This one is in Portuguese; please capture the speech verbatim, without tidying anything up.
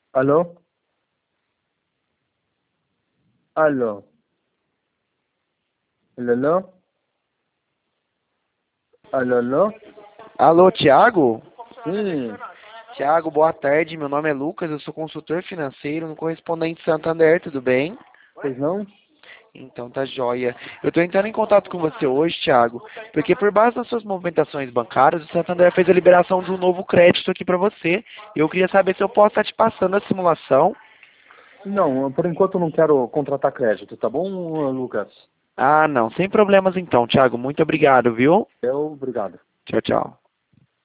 Alô? Alô? Alô, alô? Alô, alô? Alô, Thiago? Sim. Thiago, boa tarde. Meu nome é Lucas, eu sou consultor financeiro no Correspondente Santander, tudo bem? Pois não? Então tá joia. Eu estou entrando em contato com você hoje, Thiago, porque por base das suas movimentações bancárias, o Santander fez a liberação de um novo crédito aqui para você. Eu queria saber se eu posso estar te passando a simulação. Não, por enquanto eu não quero contratar crédito, tá bom, Lucas? Ah, não, sem problemas então, Thiago. Muito obrigado, viu? Eu, obrigado. Tchau, tchau.